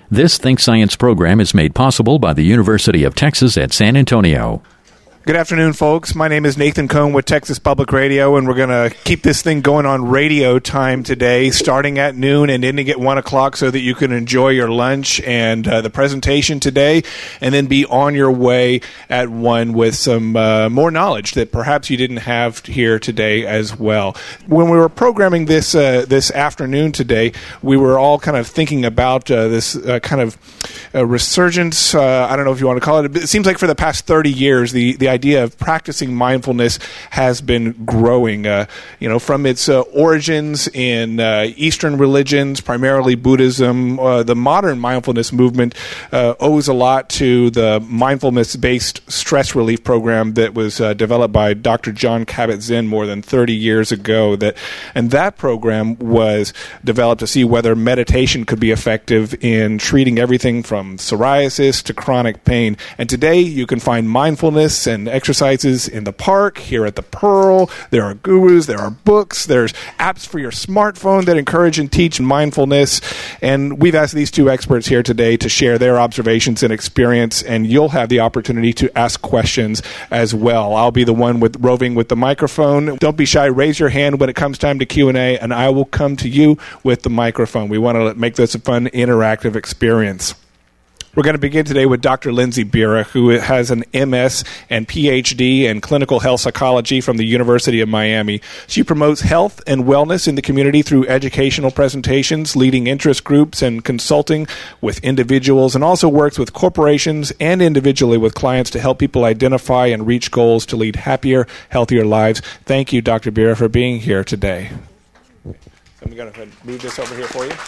This Think Science program is made possible by the University of Texas at San Antonio. Good afternoon, folks. My name is Nathan Cohn with Texas Public Radio, and we're going to keep this thing going on radio time today, starting at noon and ending at 1 o'clock so that you can enjoy your lunch and the presentation today, and then be on your way at 1 with some more knowledge that perhaps you didn't have here today as well. When we were programming this afternoon today, we were all kind of thinking about this kind of resurgence, I don't know if you want to call it. It seems like for the past 30 years, the idea of practicing mindfulness has been growing, from its origins in Eastern religions, primarily Buddhism. The modern mindfulness movement owes a lot to the mindfulness-based stress relief program that was developed by Dr. Jon Kabat-Zinn more than 30 years ago. And that program was developed to see whether meditation could be effective in treating everything from psoriasis to chronic pain. And today you can find mindfulness and exercises in the park, here at the Pearl. There are gurus, there are books, there's apps for your smartphone that encourage and teach mindfulness. And we've asked these two experts here today to share their observations and experience, and you'll have the opportunity to ask questions as well. I'll be the one roving with the microphone. Don't be shy. Raise your hand when it comes time to Q&A, and I will come to you with the microphone. We want to make this a fun, interactive experience. We're going to begin today with Dr. Lindsay Bira, who has an MS and PhD in clinical health psychology from the University of Miami. She promotes health and wellness in the community through educational presentations, leading interest groups, and consulting with individuals, and also works with corporations and individually with clients to help people identify and reach goals to lead happier, healthier lives. Thank you, Dr. Bira, for being here today. So I'm going to move this over here for you.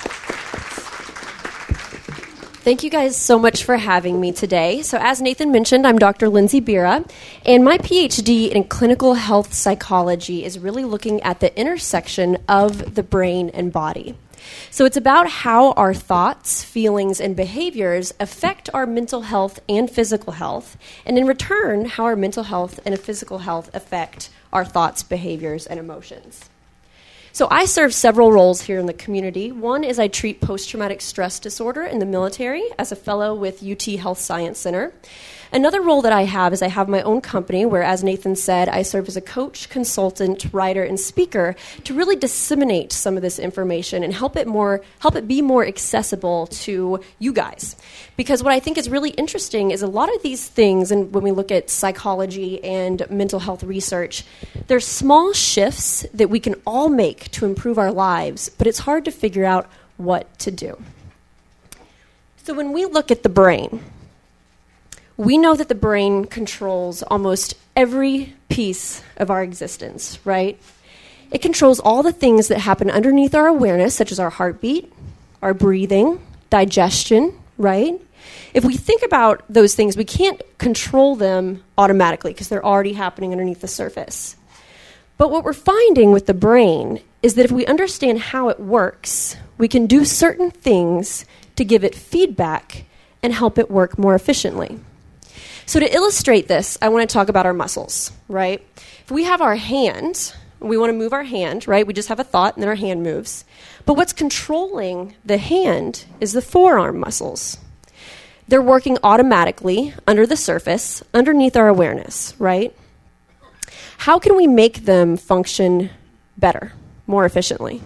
Thank you guys so much for having me today. So as Nathan mentioned, I'm Dr. Lindsay Bira, and my PhD in clinical health psychology is really looking at the intersection of the brain and body. So it's about how our thoughts, feelings, and behaviors affect our mental health and physical health, and in return, how our mental health and physical health affect our thoughts, behaviors, and emotions. So I serve several roles here in the community. One is I treat post-traumatic stress disorder in the military as a fellow with UT Health Science Center. Another role that I have is I have my own company where, as Nathan said, I serve as a coach, consultant, writer, and speaker to really disseminate some of this information and help it be more accessible to you guys. Because what I think is really interesting is a lot of these things, and when we look at psychology and mental health research, there's small shifts that we can all make to improve our lives, but it's hard to figure out what to do. So when we look at the brain, we know that the brain controls almost every piece of our existence, right? It controls all the things that happen underneath our awareness, such as our heartbeat, our breathing, digestion, right? If we think about those things, we can't control them automatically because they're already happening underneath the surface. But what we're finding with the brain is that if we understand how it works, we can do certain things to give it feedback and help it work more efficiently. So to illustrate this, I want to talk about our muscles, right? If we have our hand, we want to move our hand, right? We just have a thought and then our hand moves. But what's controlling the hand is the forearm muscles. They're working automatically under the surface, underneath our awareness, right? How can we make them function better, more efficiently?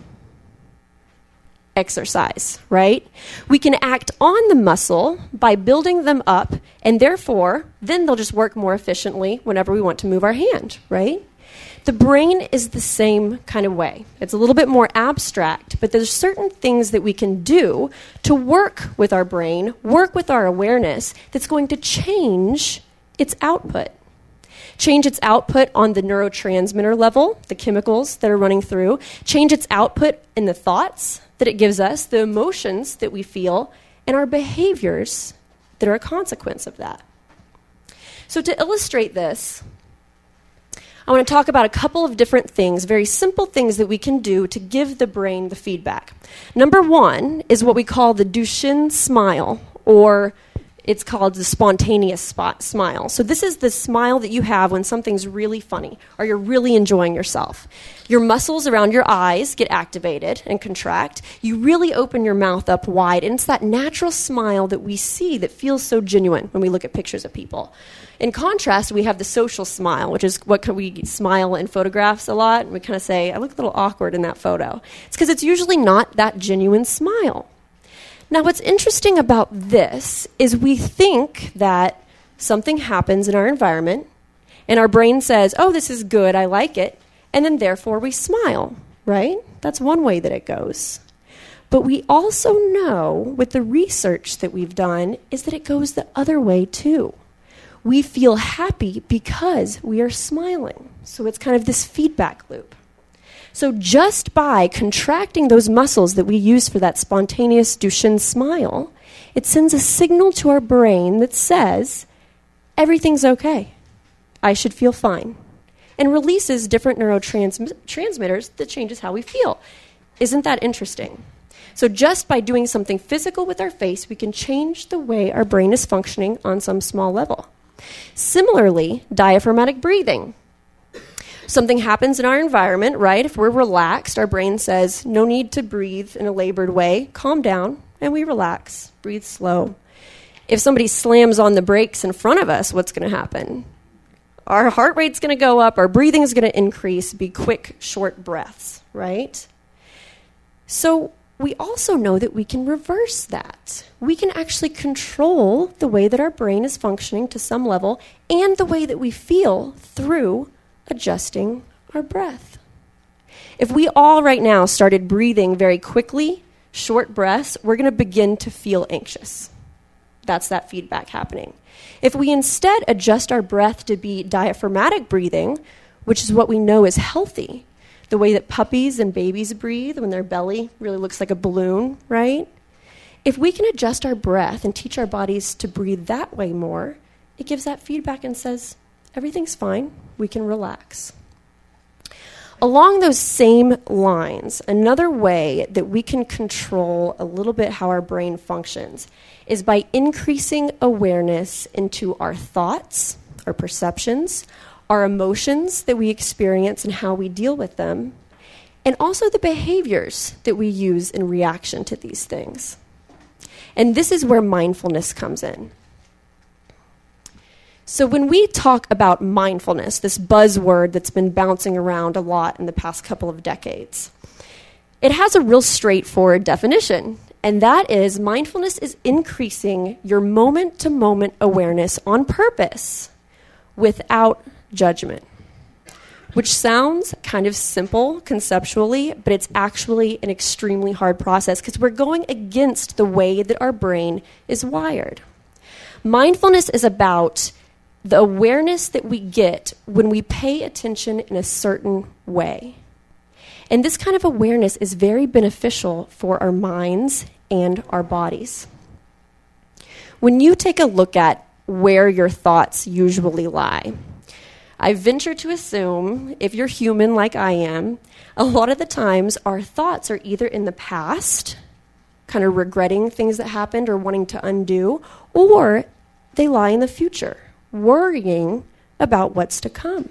Exercise, right? We can act on the muscle by building them up, and therefore, then they'll just work more efficiently whenever we want to move our hand, right? The brain is the same kind of way. It's a little bit more abstract, but there's certain things that we can do to work with our brain, work with our awareness, that's going to change its output. Change its output on the neurotransmitter level, the chemicals that are running through, change its output in the thoughts that it gives us, the emotions that we feel, and our behaviors that are a consequence of that. So to illustrate this, I want to talk about a couple of different things, very simple things that we can do to give the brain the feedback. Number one is what we call the Duchenne smile, or It's called the spontaneous smile. So this is the smile that you have when something's really funny or you're really enjoying yourself. Your muscles around your eyes get activated and contract. You really open your mouth up wide, and it's that natural smile that we see that feels so genuine when we look at pictures of people. In contrast, we have the social smile, which is what we smile in photographs a lot. And we kind of say, I look a little awkward in that photo. It's because it's usually not that genuine smile. Now, what's interesting about this is we think that something happens in our environment, and our brain says, oh, this is good, I like it, and then therefore we smile, right? That's one way that it goes. But we also know, with the research that we've done, is that it goes the other way too. We feel happy because we are smiling. So it's kind of this feedback loop. So just by contracting those muscles that we use for that spontaneous Duchenne smile, it sends a signal to our brain that says, everything's okay. I should feel fine. And releases different neurotransmitters that changes how we feel. Isn't that interesting? So just by doing something physical with our face, we can change the way our brain is functioning on some small level. Similarly, diaphragmatic breathing. Something happens in our environment, right? If we're relaxed, our brain says, no need to breathe in a labored way. Calm down, and we relax. Breathe slow. If somebody slams on the brakes in front of us, what's going to happen? Our heart rate's going to go up, our breathing is going to increase, be quick, short breaths, right? So we also know that we can reverse that. We can actually control the way that our brain is functioning to some level and the way that we feel through adjusting our breath. If we all right now started breathing very quickly, short breaths, we're going to begin to feel anxious. That's that feedback happening. If we instead adjust our breath to be diaphragmatic breathing, which is what we know is healthy, the way that puppies and babies breathe when their belly really looks like a balloon, right? If we can adjust our breath and teach our bodies to breathe that way more, it gives that feedback and says, everything's fine, we can relax. Along those same lines, another way that we can control a little bit how our brain functions is by increasing awareness into our thoughts, our perceptions, our emotions that we experience and how we deal with them, and also the behaviors that we use in reaction to these things. And this is where mindfulness comes in. So when we talk about mindfulness, this buzzword that's been bouncing around a lot in the past couple of decades, it has a real straightforward definition, and that is mindfulness is increasing your moment-to-moment awareness on purpose without judgment, which sounds kind of simple conceptually, but it's actually an extremely hard process because we're going against the way that our brain is wired. Mindfulness is about the awareness that we get when we pay attention in a certain way. And this kind of awareness is very beneficial for our minds and our bodies. When you take a look at where your thoughts usually lie, I venture to assume, if you're human like I am, a lot of the times our thoughts are either in the past, kind of regretting things that happened or wanting to undo, or they lie in the future, worrying about what's to come.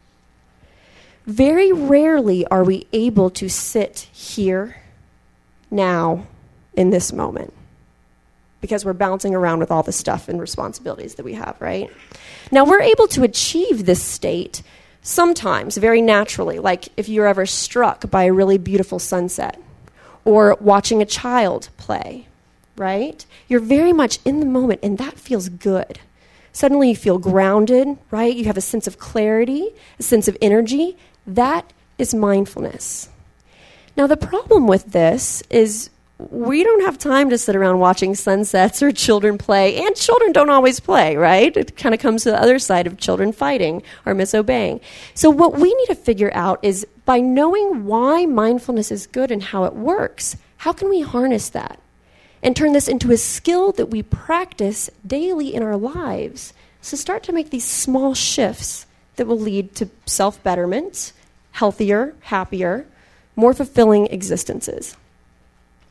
Very rarely are we able to sit here, now, in this moment, because we're bouncing around with all the stuff and responsibilities that we have, right? Now, we're able to achieve this state sometimes very naturally, like if you're ever struck by a really beautiful sunset or watching a child play, right? You're very much in the moment, and that feels good. Suddenly you feel grounded, right? You have a sense of clarity, a sense of energy. That is mindfulness. Now, the problem with this is we don't have time to sit around watching sunsets or children play, and children don't always play, right? It kind of comes to the other side of children fighting or misobeying. So what we need to figure out is, by knowing why mindfulness is good and how it works, how can we harness that and turn this into a skill that we practice daily in our lives? So start to make these small shifts that will lead to self-betterment, healthier, happier, more fulfilling existences.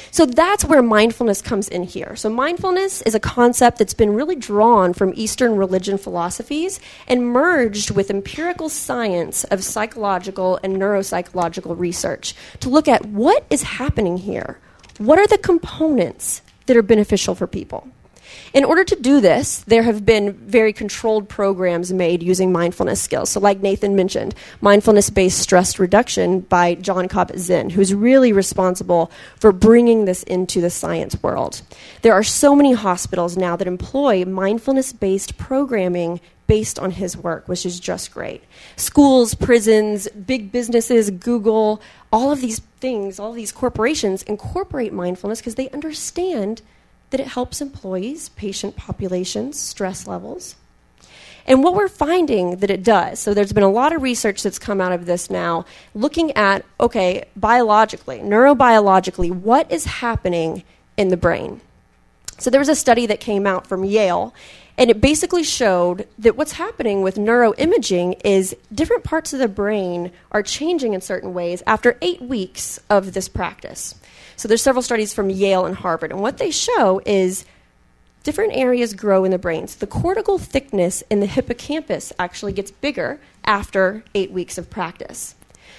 So that's where mindfulness comes in here. So mindfulness is a concept that's been really drawn from Eastern religion philosophies and merged with empirical science of psychological and neuropsychological research to look at what is happening here. What are the components that are beneficial for people? In order to do this, there have been very controlled programs made using mindfulness skills. So like Nathan mentioned, mindfulness-based stress reduction by Jon Kabat-Zinn, who's really responsible for bringing this into the science world. There are so many hospitals now that employ mindfulness-based programming based on his work, which is just great. Schools, prisons, big businesses, Google, all of these things, all of these corporations incorporate mindfulness because they understand that it helps employees, patient populations, stress levels. And what we're finding that it does, so there's been a lot of research that's come out of this now, looking at, okay, biologically, neurobiologically, what is happening in the brain? So there was a study that came out from Yale, and it basically showed that what's happening with neuroimaging is different parts of the brain are changing in certain ways after 8 weeks of this practice. So there's several studies from Yale and Harvard, and what they show is different areas grow in the brain. So the cortical thickness in the hippocampus actually gets bigger after 8 weeks of practice,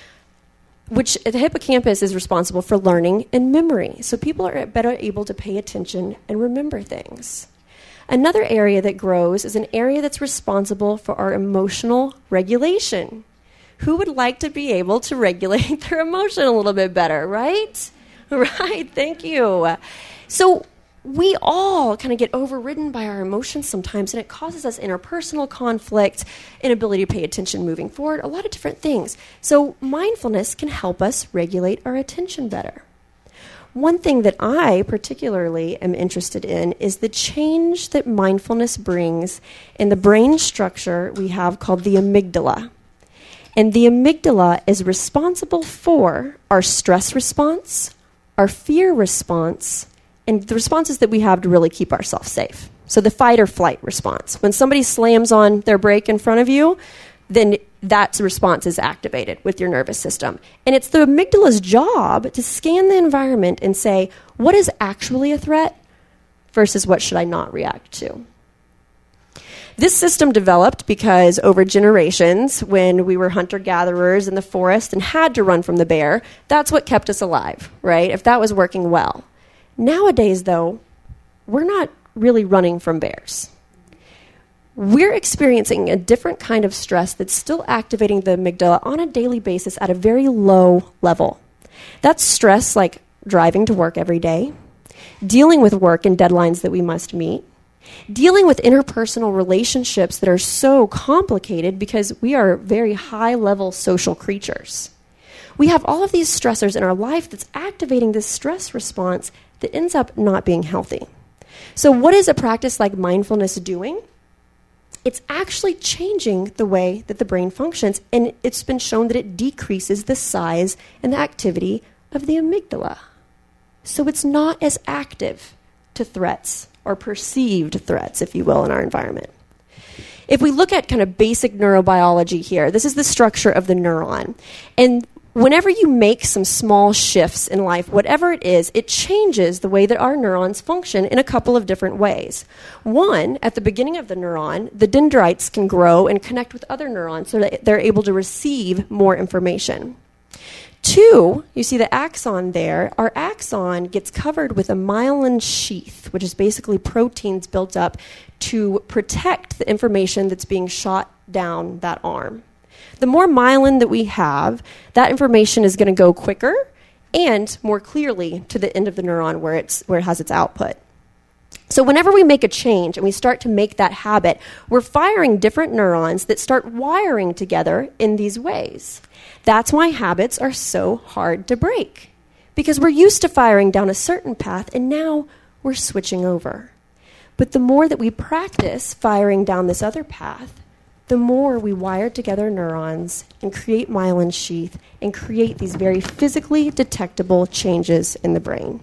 which the hippocampus is responsible for learning and memory. So people are better able to pay attention and remember things. Another area that grows is an area that's responsible for our emotional regulation. Who would like to be able to regulate their emotion a little bit better, right? Right, thank you. So we all kind of get overridden by our emotions sometimes, and it causes us interpersonal conflict, inability to pay attention moving forward, a lot of different things. So mindfulness can help us regulate our attention better. One thing that I particularly am interested in is the change that mindfulness brings in the brain structure we have called the amygdala. And the amygdala is responsible for our stress response, our fear response, and the responses that we have to really keep ourselves safe. So the fight or flight response. When somebody slams on their brake in front of you, then that response is activated with your nervous system. And it's the amygdala's job to scan the environment and say, what is actually a threat versus what should I not react to? This system developed because over generations, when we were hunter-gatherers in the forest and had to run from the bear, that's what kept us alive, right? If that was working well. Nowadays, though, we're not really running from bears. We're experiencing a different kind of stress that's still activating the amygdala on a daily basis at a very low level. That's stress like driving to work every day, dealing with work and deadlines that we must meet, dealing with interpersonal relationships that are so complicated because we are very high-level social creatures. We have all of these stressors in our life that's activating this stress response that ends up not being healthy. So what is a practice like mindfulness doing? It's actually changing the way that the brain functions, and it's been shown that it decreases the size and the activity of the amygdala. So it's not as active to threats, or perceived threats, if you will, in our environment. If we look at kind of basic neurobiology here, this is the structure of the neuron. And whenever you make some small shifts in life, whatever it is, it changes the way that our neurons function in a couple of different ways. One, at the beginning of the neuron, the dendrites can grow and connect with other neurons so that they're able to receive more information. Two, you see the axon there. Our axon gets covered with a myelin sheath, which is basically proteins built up to protect the information that's being shot down that arm. The more myelin that we have, that information is going to go quicker and more clearly to the end of the neuron where it has its output. So whenever we make a change and we start to make that habit, we're firing different neurons that start wiring together in these ways. That's why habits are so hard to break, because we're used to firing down a certain path and now we're switching over. But the more that we practice firing down this other path, the more we wire together neurons and create myelin sheath and create these very physically detectable changes in the brain.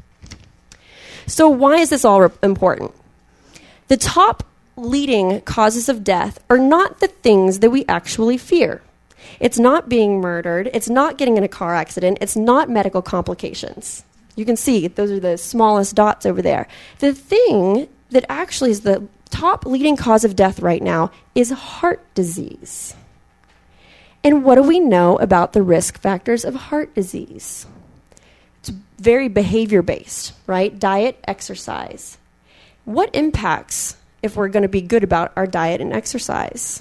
So why is this all important? The top leading causes of death are not the things that we actually fear. It's not being murdered. It's not getting in a car accident. It's not medical complications. You can see those are the smallest dots over there. The thing that actually is the top leading cause of death right now is heart disease. And what do we know about the risk factors of heart disease? It's very behavior-based, right? Diet, exercise. What impacts if we're going to be good about our diet and exercise?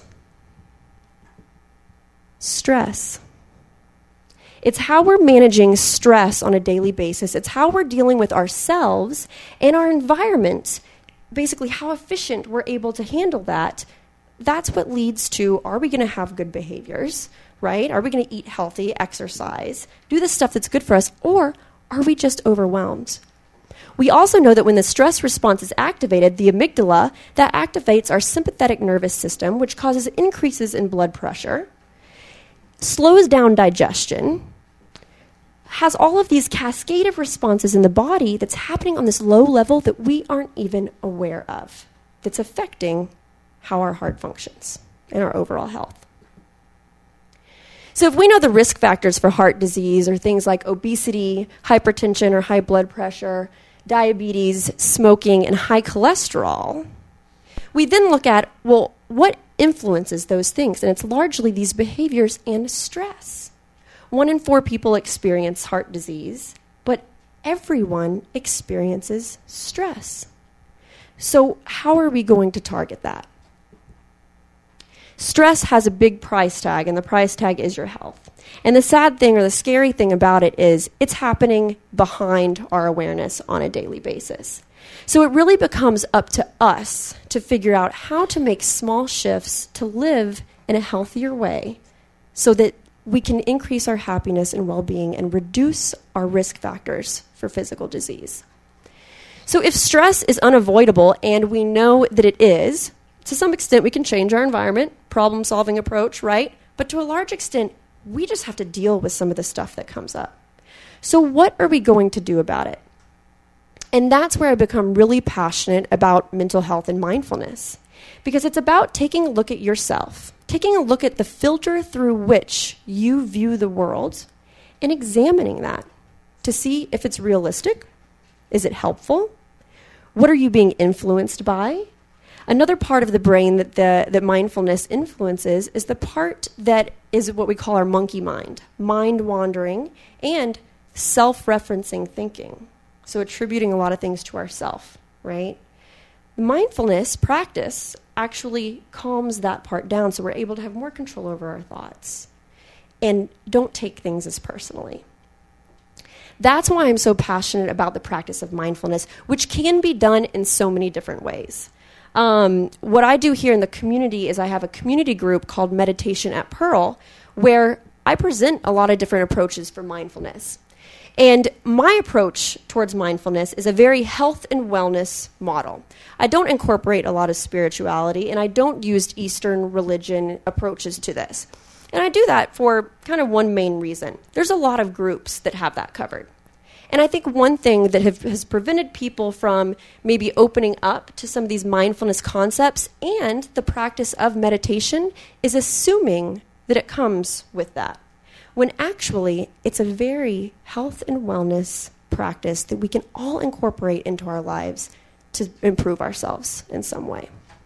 Stress. It's how we're managing stress on a daily basis. It's how we're dealing with ourselves and our environment. Basically, how efficient we're able to handle that. That's what leads to, are we going to have good behaviors, right? Are we going to eat healthy, exercise, do the stuff that's good for us, or are we just overwhelmed? We also know that when the stress response is activated, the amygdala, that activates our sympathetic nervous system, which causes increases in blood pressure, slows down digestion, has all of these cascade of responses in the body that's happening on this low level that we aren't even aware of, that's affecting how our heart functions and our overall health. So if we know the risk factors for heart disease are things like obesity, hypertension or high blood pressure, diabetes, smoking, and high cholesterol, we then look at, well, what influences those things? And it's largely these behaviors and stress. 1 in 4 people experience heart disease, but everyone experiences stress. So how are we going to target that? Stress has a big price tag, and the price tag is your health. And the sad thing or the scary thing about it is it's happening behind our awareness on a daily basis. So it really becomes up to us to figure out how to make small shifts to live in a healthier way so that we can increase our happiness and well-being and reduce our risk factors for physical disease. So if stress is unavoidable, and we know that it is, to some extent we can change our environment, problem-solving approach, right? But to a large extent, we just have to deal with some of the stuff that comes up. So what are we going to do about it? And that's where I become really passionate about mental health and mindfulness, because it's about taking a look at yourself, taking a look at the filter through which you view the world and examining that to see if it's realistic. Is it helpful? What are you being influenced by? Another part of the brain that mindfulness influences is the part that is what we call our monkey mind wandering, and self-referencing thinking. So attributing a lot of things to ourself, right? Mindfulness practice actually calms that part down so we're able to have more control over our thoughts and don't take things as personally. That's why I'm so passionate about the practice of mindfulness, which can be done in so many different ways. What I do here in the community is I have a community group called Meditation at Pearl, where I present a lot of different approaches for mindfulness. And my approach towards mindfulness is a very health and wellness model. I don't incorporate a lot of spirituality, and I don't use Eastern religion approaches to this. And I do that for kind of one main reason. There's a lot of groups that have that covered. And I think one thing that has prevented people from maybe opening up to some of these mindfulness concepts and the practice of meditation is assuming that it comes with that, when actually it's a very health and wellness practice that we can all incorporate into our lives to improve ourselves in some way.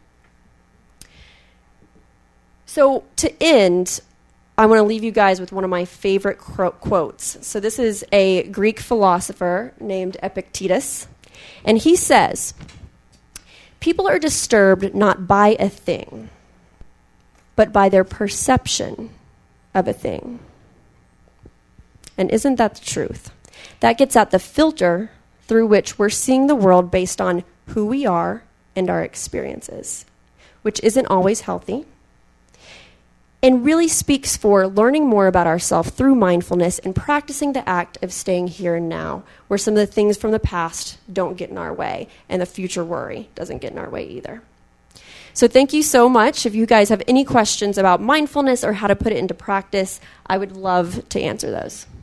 So to end, I want to leave you guys with one of my favorite quotes. So this is a Greek philosopher named Epictetus, and he says, "People are disturbed not by a thing, but by their perception of a thing." And isn't that the truth? That gets at the filter through which we're seeing the world based on who we are and our experiences, which isn't always healthy, and really speaks for learning more about ourselves through mindfulness and practicing the act of staying here and now, where some of the things from the past don't get in our way, and the future worry doesn't get in our way either. So thank you so much. If you guys have any questions about mindfulness or how to put it into practice, I would love to answer those.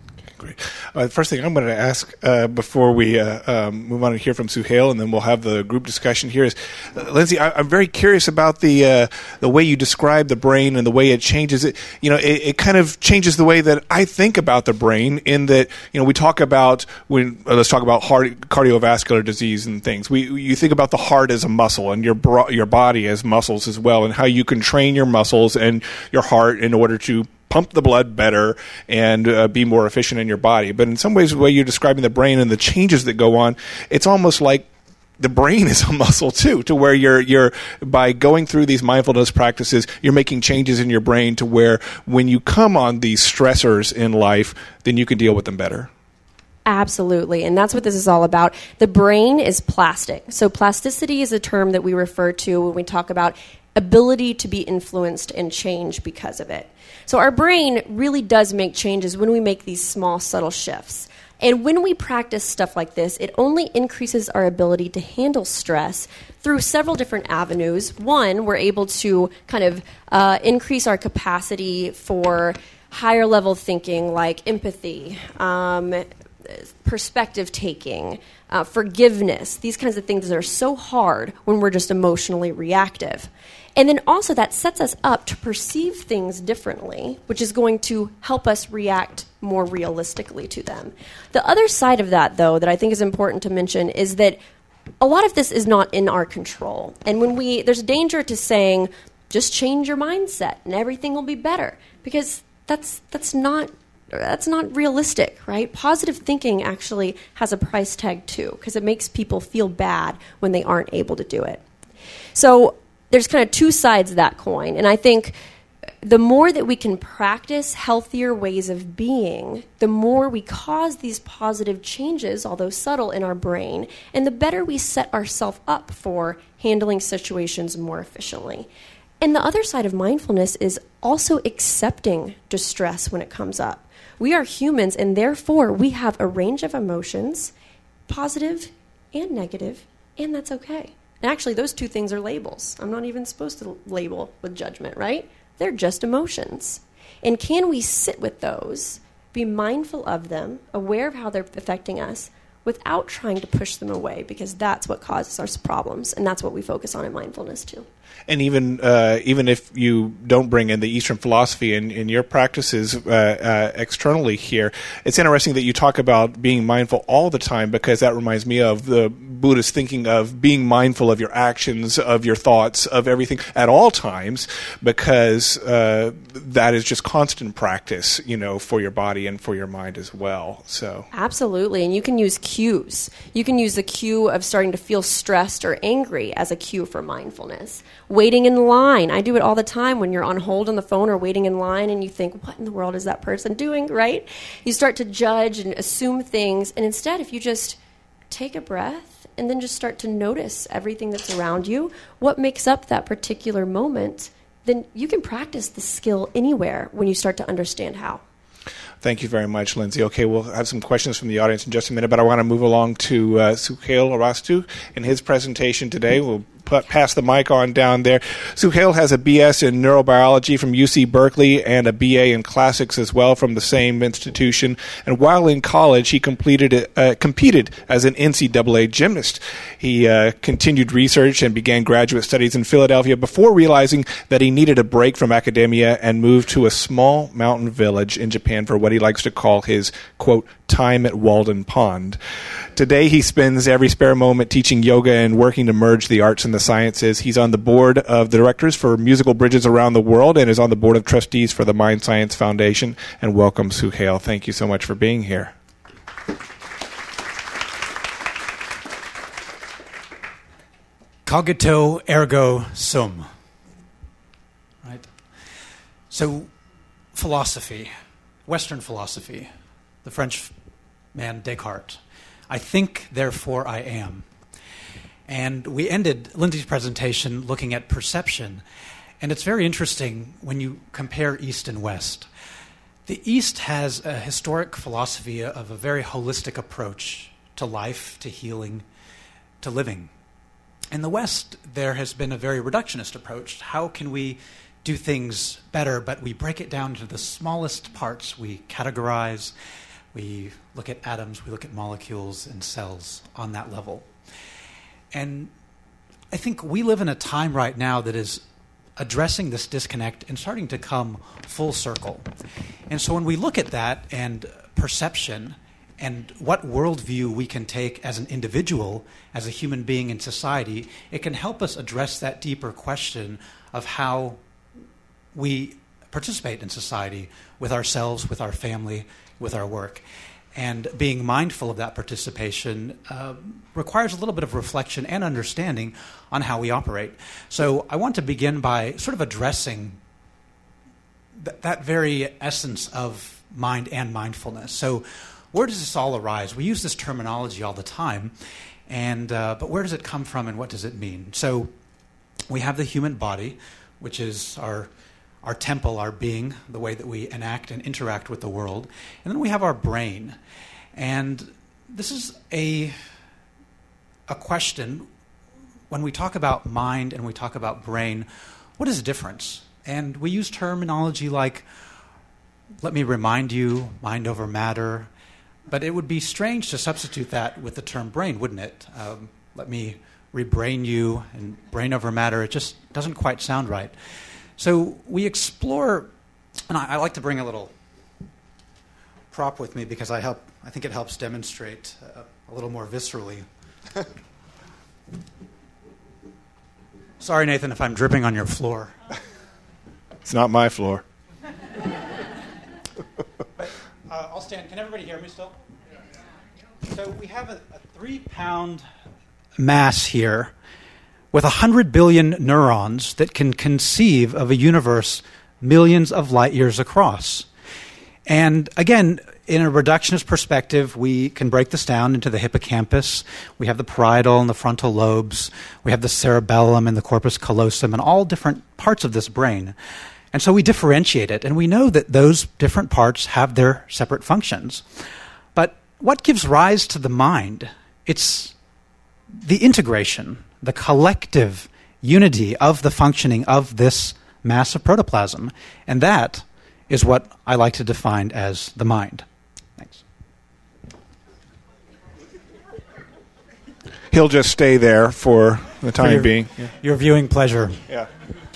Great. First thing I'm going to ask before we move on and hear from Suhail, and then we'll have the group discussion here, is, Lindsay, I'm very curious about the way you describe the brain and the way it changes it. It kind of changes the way that I think about the brain. In that, we talk about let's talk about cardiovascular disease and things. You think about the heart as a muscle and your body as muscles as well, and how you can train your muscles and your heart in order to pump the blood better and be more efficient in your body. But in some ways, the way you're describing the brain and the changes that go on, it's almost like the brain is a muscle too, to where you're by going through these mindfulness practices, you're making changes in your brain to where when you come on these stressors in life, then you can deal with them better. Absolutely, and that's what this is all about. The brain is plastic. So plasticity is a term that we refer to when we talk about ability to be influenced and change because of it. So our brain really does make changes when we make these small, subtle shifts. And when we practice stuff like this, it only increases our ability to handle stress through several different avenues. One, we're able to kind of increase our capacity for higher level thinking like empathy, perspective taking, forgiveness, these kinds of things that are so hard when we're just emotionally reactive. And then also that sets us up to perceive things differently, which is going to help us react more realistically to them. The other side of that, though, that I think is important to mention is that a lot of this is not in our control. And there's a danger to saying, just change your mindset and everything will be better, because that's not realistic, right? Positive thinking actually has a price tag too, because it makes people feel bad when they aren't able to do it. So there's kind of two sides of that coin. And I think the more that we can practice healthier ways of being, the more we cause these positive changes, although subtle, in our brain, and the better we set ourselves up for handling situations more efficiently. And the other side of mindfulness is also accepting distress when it comes up. We are humans, and therefore we have a range of emotions, positive and negative, and that's okay. And actually, those two things are labels. I'm not even supposed to label with judgment, right? They're just emotions. And can we sit with those, be mindful of them, aware of how they're affecting us, without trying to push them away, because that's what causes our problems, and that's what we focus on in mindfulness too. And even if you don't bring in the Eastern philosophy in your practices externally here, it's interesting that you talk about being mindful all the time, because that reminds me of the Buddhist thinking of being mindful of your actions, of your thoughts, of everything at all times, because that is just constant practice, for your body and for your mind as well. So absolutely, and you can use cues. You can use the cue of starting to feel stressed or angry as a cue for mindfulness. Waiting in line. I do it all the time when you're on hold on the phone or waiting in line and you think, what in the world is that person doing, right? You start to judge and assume things. And instead, if you just take a breath and then just start to notice everything that's around you, what makes up that particular moment, then you can practice the skill anywhere when you start to understand how. Thank you very much, Lindsay. Okay, we'll have some questions from the audience in just a minute, but I want to move along to Suhail Arastu in his presentation today. We'll pass the mic on down there. Suhail has a BS in neurobiology from UC Berkeley and a BA in classics as well from the same institution. And while in college, he competed as an NCAA gymnast. He continued research and began graduate studies in Philadelphia before realizing that he needed a break from academia and moved to a small mountain village in Japan for what he likes to call his, quote, time at Walden Pond. Today, he spends every spare moment teaching yoga and working to merge the arts and the sciences. He's on the board of the directors for Musical Bridges Around the World and is on the board of trustees for the Mind Science Foundation. And welcome, Suhail. Thank you so much for being here. Cogito ergo sum. Right? So, philosophy, Western philosophy, the French man Descartes. I think, therefore I am. And we ended Lindsay's presentation looking at perception. And it's very interesting when you compare East and West. The East has a historic philosophy of a very holistic approach to life, to healing, to living. In the West, there has been a very reductionist approach. How can we do things better, but we break it down to the smallest parts. We categorize, We look at atoms, we look at molecules and cells on that level. And I think we live in a time right now that is addressing this disconnect and starting to come full circle. And so when we look at that and perception and what worldview we can take as an individual, as a human being in society, it can help us address that deeper question of how we participate in society with ourselves, with our family, with our work. And being mindful of that participation requires a little bit of reflection and understanding on how we operate. So I want to begin by sort of addressing that very essence of mind and mindfulness. So where does this all arise? We use this terminology all the time, but where does it come from and what does it mean? So we have the human body, which is our temple, our being, the way that we enact and interact with the world. And then we have our brain. And this is a question, when we talk about mind and we talk about brain, what is the difference? And we use terminology like, let me remind you, mind over matter. But it would be strange to substitute that with the term brain, wouldn't it? Let me rebrain you and brain over matter. It just doesn't quite sound right. So we explore, and I like to bring a little prop with me because I think it helps demonstrate a little more viscerally. Sorry, Nathan, if I'm dripping on your floor. It's not my floor. But I'll stand. Can everybody hear me still? So we have a 3-pound mass here with 100 billion neurons that can conceive of a universe millions of light years across. And again, in a reductionist perspective, we can break this down into the hippocampus. We have the parietal and the frontal lobes. We have the cerebellum and the corpus callosum and all different parts of this brain. And so we differentiate it, and we know that those different parts have their separate functions. But what gives rise to the mind? It's the integration, the collective unity of the functioning of this mass of protoplasm. And that is what I like to define as the mind. Thanks. He'll just stay there for the time being. Yeah. Your viewing pleasure. Yeah.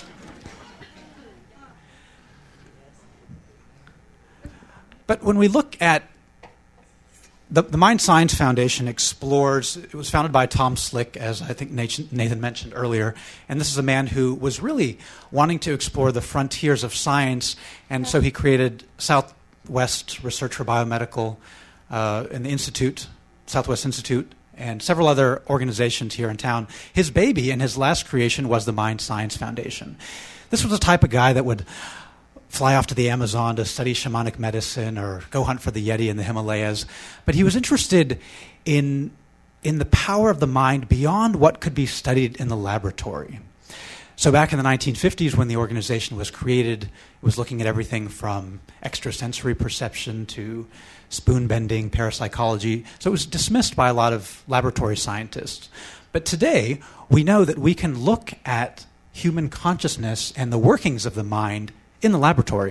But when we look at the Mind Science Foundation explores, it was founded by Tom Slick, as I think Nathan mentioned earlier, and this is a man who was really wanting to explore the frontiers of science, and so he created Southwest Research for Biomedical and the Institute, Southwest Institute, and several other organizations here in town. His baby and his last creation was the Mind Science Foundation. This was the type of guy that would fly off to the Amazon to study shamanic medicine or go hunt for the Yeti in the Himalayas. But he was interested in the power of the mind beyond what could be studied in the laboratory. So back in the 1950s, when the organization was created, it was looking at everything from extrasensory perception to spoon bending, parapsychology. So it was dismissed by a lot of laboratory scientists. But today, we know that we can look at human consciousness and the workings of the mind in the laboratory.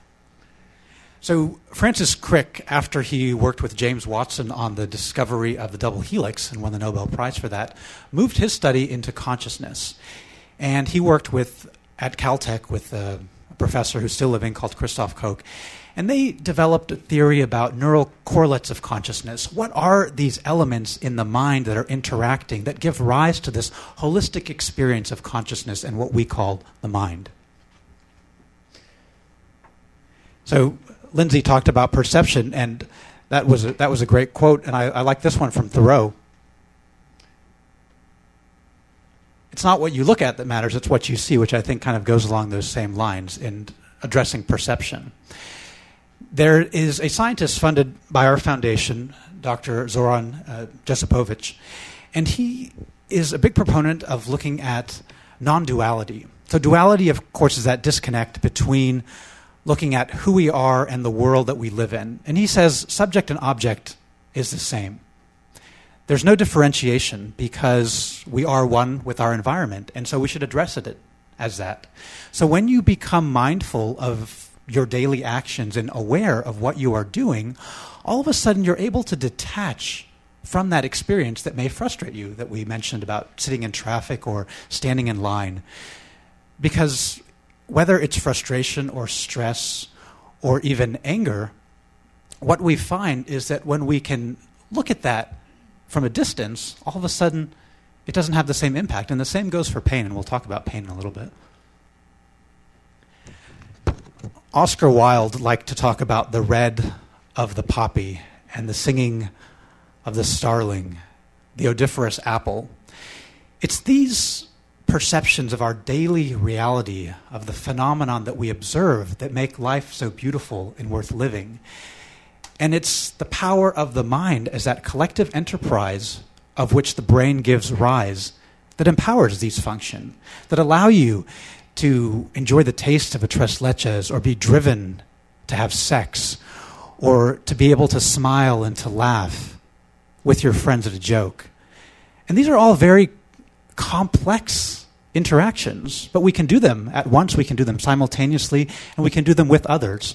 So Francis Crick, after he worked with James Watson on the discovery of the double helix and won the Nobel Prize for that, moved his study into consciousness. And he worked at Caltech with a professor who's still living called Christoph Koch. And they developed a theory about neural correlates of consciousness. What are these elements in the mind that are interacting that give rise to this holistic experience of consciousness and what we call the mind? So Lindsay talked about perception, and that was a great quote, and I like this one from Thoreau. It's not what you look at that matters, it's what you see, which I think kind of goes along those same lines in addressing perception. There is a scientist funded by our foundation, Dr. Zoran Josipovic, and he is a big proponent of looking at non-duality. So duality, of course, is that disconnect between looking at who we are and the world that we live in. And he says subject and object is the same. There's no differentiation because we are one with our environment, and so we should address it as that. So when you become mindful of your daily actions and aware of what you are doing, all of a sudden you're able to detach from that experience that may frustrate you, that we mentioned about sitting in traffic or standing in line. Because whether it's frustration or stress or even anger, what we find is that when we can look at that from a distance, all of a sudden it doesn't have the same impact. And the same goes for pain, and we'll talk about pain in a little bit. Oscar Wilde liked to talk about the red of the poppy and the singing of the starling, the odoriferous apple. It's these perceptions of our daily reality, of the phenomenon that we observe, that make life so beautiful and worth living. And it's the power of the mind as that collective enterprise of which the brain gives rise that empowers these functions, that allow you to enjoy the taste of a tres leches, or be driven to have sex, or to be able to smile and to laugh with your friends at a joke. And these are all very complex interactions, but we can do them at once, we can do them simultaneously, and we can do them with others.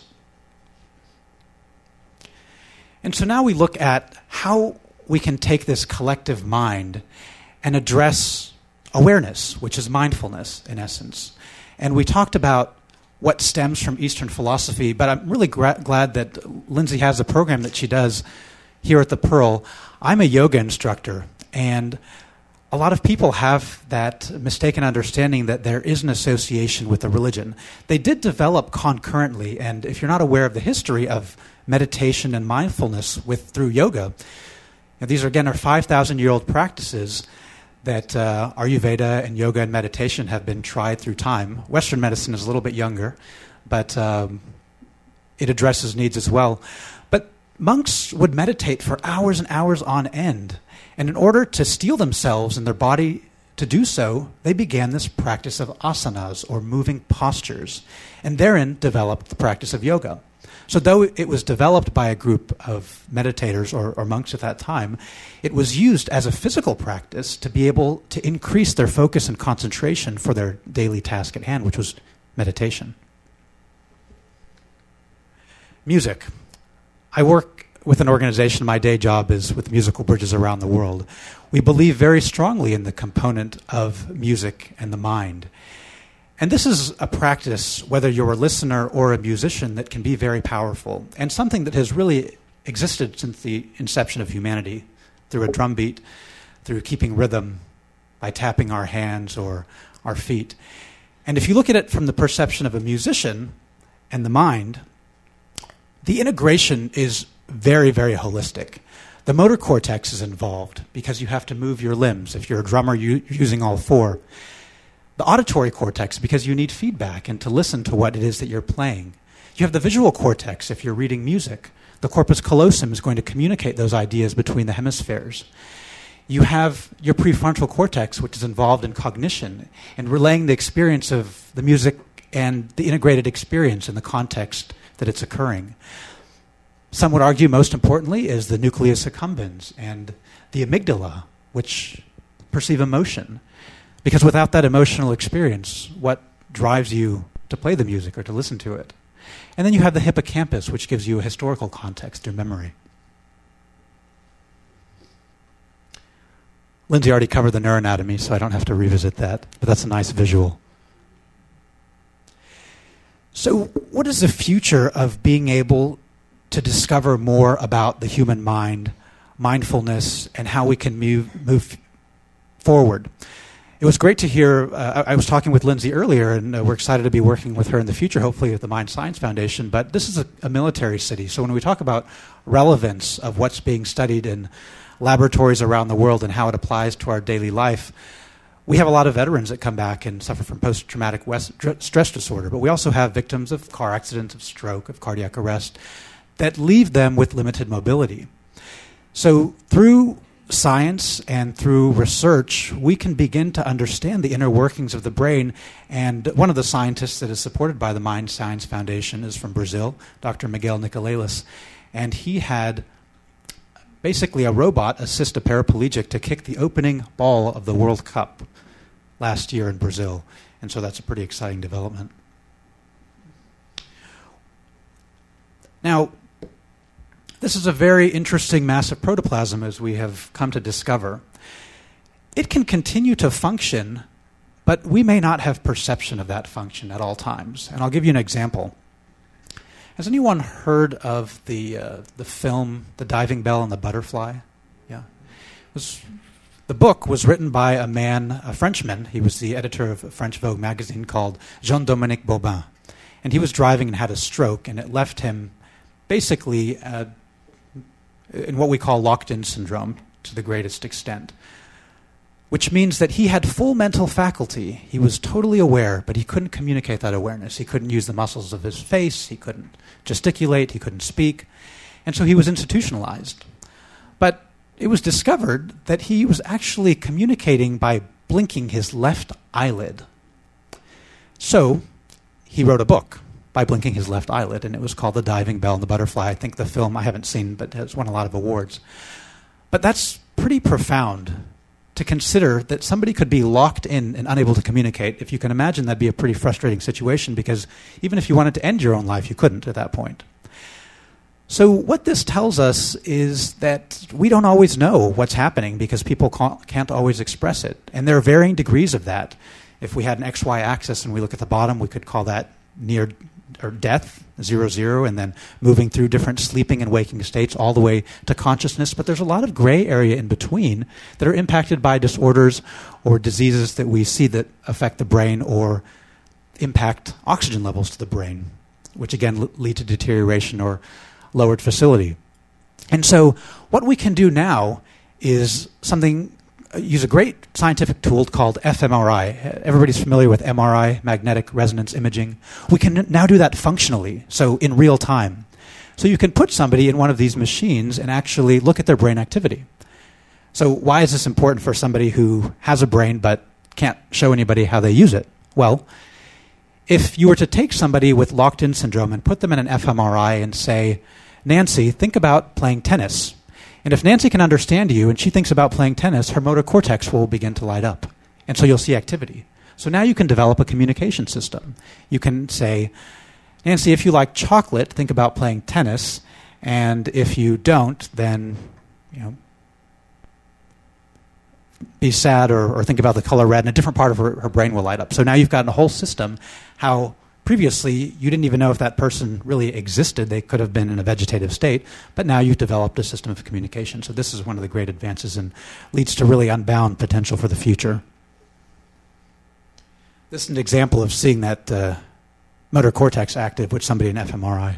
And so now we look at how we can take this collective mind and address awareness, which is mindfulness in essence. And we talked about what stems from Eastern philosophy, but I'm really glad that Lindsay has a program that she does here at the Pearl. I'm a yoga instructor, and a lot of people have that mistaken understanding that there is an association with a religion. They did develop concurrently, and if you're not aware of the history of meditation and mindfulness through yoga, and these again are 5,000-year-old practices that Ayurveda and yoga and meditation have been tried through time. Western medicine is a little bit younger, but it addresses needs as well. But monks would meditate for hours and hours on end, and in order to steel themselves and their body to do so, they began this practice of asanas, or moving postures, and therein developed the practice of yoga. So though it was developed by a group of meditators or monks at that time, it was used as a physical practice to be able to increase their focus and concentration for their daily task at hand, which was meditation. Music. I work with an organization, my day job is with musical bridges around the world. We believe very strongly in the component of music and the mind. And this is a practice, whether you're a listener or a musician, that can be very powerful, and something that has really existed since the inception of humanity, through a drum beat, through keeping rhythm, by tapping our hands or our feet. And if you look at it from the perception of a musician and the mind, the integration is very, very holistic. The motor cortex is involved because you have to move your limbs. If you're a drummer, you're using all four. The auditory cortex, because you need feedback and to listen to what it is that you're playing. You have the visual cortex if you're reading music. The corpus callosum is going to communicate those ideas between the hemispheres. You have your prefrontal cortex, which is involved in cognition and relaying the experience of the music and the integrated experience in the context that it's occurring. Some would argue most importantly is the nucleus accumbens and the amygdala, which perceive emotion. Because without that emotional experience, what drives you to play the music or to listen to it? And then you have the hippocampus, which gives you a historical context through memory. Lindsay already covered the neuroanatomy, so I don't have to revisit that, but that's a nice visual. So what is the future of being able to discover more about the human mind, mindfulness, and how we can move forward? It was great to hear, I was talking with Lindsay earlier, and we're excited to be working with her in the future, hopefully at the Mind Science Foundation, but this is a military city, so when we talk about relevance of what's being studied in laboratories around the world and how it applies to our daily life, we have a lot of veterans that come back and suffer from post-traumatic stress disorder, but we also have victims of car accidents, of stroke, of cardiac arrest, that leave them with limited mobility. So through science and through research, we can begin to understand the inner workings of the brain. And one of the scientists that is supported by the Mind Science Foundation is from Brazil, Dr. Miguel Nicolelis. And he had basically a robot assist a paraplegic to kick the opening ball of the World Cup last year in Brazil. And so that's a pretty exciting development. Now, this is a very interesting mass of protoplasm, as we have come to discover. It can continue to function, but we may not have perception of that function at all times. And I'll give you an example. Has anyone heard of the film The Diving Bell and the Butterfly? Yeah. The book was written by a Frenchman. He was the editor of a French Vogue magazine called Jean-Dominique Bobin. And he was driving and had a stroke, and it left him basically in what we call locked-in syndrome to the greatest extent, which means that he had full mental faculty. He was totally aware, but he couldn't communicate that awareness. He couldn't use the muscles of his face. He couldn't gesticulate. He couldn't speak. And so he was institutionalized. But it was discovered that he was actually communicating by blinking his left eyelid. So he wrote a book by blinking his left eyelid, and it was called The Diving Bell and the Butterfly. I think the film I haven't seen, but has won a lot of awards. But that's pretty profound to consider that somebody could be locked in and unable to communicate. If you can imagine, that'd be a pretty frustrating situation, because even if you wanted to end your own life, you couldn't at that point. So what this tells us is that we don't always know what's happening because people can't always express it. And there are varying degrees of that. If we had an XY axis and we look at the bottom, we could call that near or death, 0-0, and then moving through different sleeping and waking states all the way to consciousness. But there's a lot of gray area in between that are impacted by disorders or diseases that we see that affect the brain or impact oxygen levels to the brain, which again lead to deterioration or lowered facility. And so what we can do now is use a great scientific tool called fMRI. Everybody's familiar with MRI, magnetic resonance imaging. We can now do that functionally, so in real time. So you can put somebody in one of these machines and actually look at their brain activity. So why is this important for somebody who has a brain but can't show anybody how they use it? Well, if you were to take somebody with locked-in syndrome and put them in an fMRI and say, Nancy, think about playing tennis. And if Nancy can understand you and she thinks about playing tennis, her motor cortex will begin to light up. And so you'll see activity. So now you can develop a communication system. You can say, Nancy, if you like chocolate, think about playing tennis. And if you don't, then be sad or think about the color red, and a different part of her brain will light up. So now you've got a whole system how previously you didn't even know if that person really existed. They could have been in a vegetative state, but now you've developed a system of communication. So this is one of the great advances and leads to really unbound potential for the future. This is an example of seeing that motor cortex active with somebody in fMRI.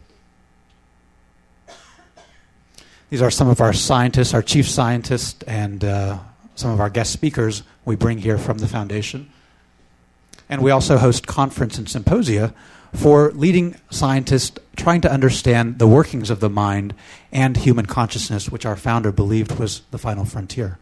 These are some of our scientists, our chief scientists, and some of our guest speakers we bring here from the foundation. And we also host conference and symposia for leading scientists trying to understand the workings of the mind and human consciousness, which our founder believed was the final frontier.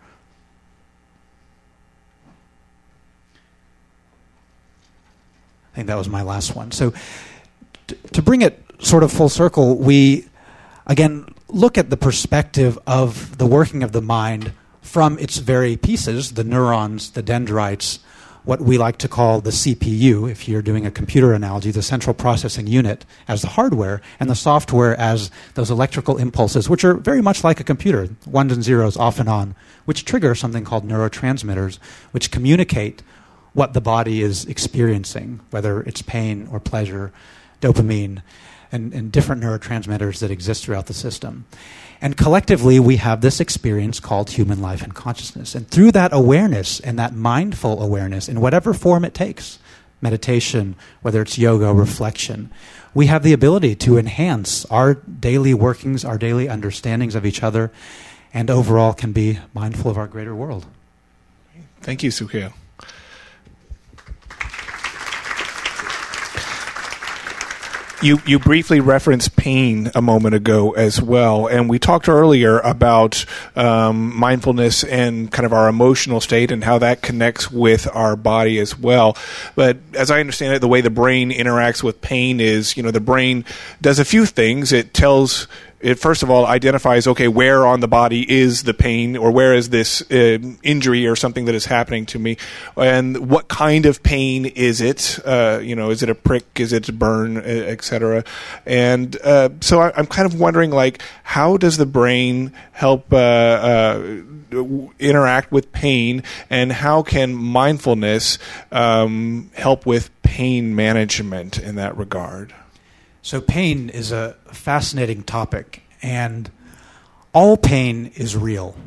I think that was my last one. So to bring it sort of full circle, we, again, look at the perspective of the working of the mind from its very pieces, the neurons, the dendrites, what we like to call the CPU, if you're doing a computer analogy, the central processing unit as the hardware, and the software as those electrical impulses, which are very much like a computer, ones and zeros off and on, which trigger something called neurotransmitters, which communicate what the body is experiencing, whether it's pain or pleasure, dopamine, and different neurotransmitters that exist throughout the system. And collectively, we have this experience called human life and consciousness. And through that awareness and that mindful awareness, in whatever form it takes, meditation, whether it's yoga, reflection, we have the ability to enhance our daily workings, our daily understandings of each other, and overall can be mindful of our greater world. Thank you, Sukhil. You briefly referenced pain a moment ago as well, and we talked earlier about mindfulness and kind of our emotional state and how that connects with our body as well. But as I understand it, the way the brain interacts with pain is, the brain does a few things. It tells it first of all identifies, okay, where on the body is the pain, or where is this injury or something that is happening to me, and what kind of pain is it? Is it a prick? Is it a burn, etc.? And so I'm kind of wondering, like, how does the brain help interact with pain, and how can mindfulness help with pain management in that regard? So pain is a fascinating topic, and all pain is real.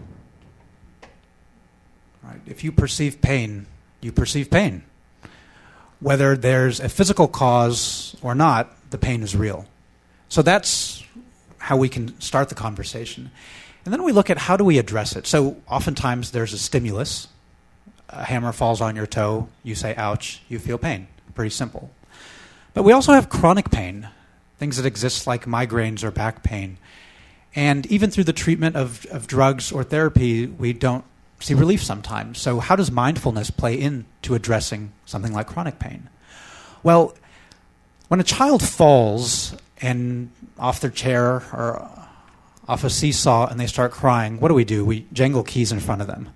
Right? If you perceive pain, you perceive pain. Whether there's a physical cause or not, the pain is real. So that's how we can start the conversation. And then we look at how do we address it. So oftentimes there's a stimulus. A hammer falls on your toe, you say, ouch, you feel pain. Pretty simple. But we also have chronic pain, things that exist like migraines or back pain. And even through the treatment of drugs or therapy, we don't see relief sometimes. So how does mindfulness play into addressing something like chronic pain? Well, when a child falls and off their chair or off a seesaw and they start crying, what do? We jangle keys in front of them.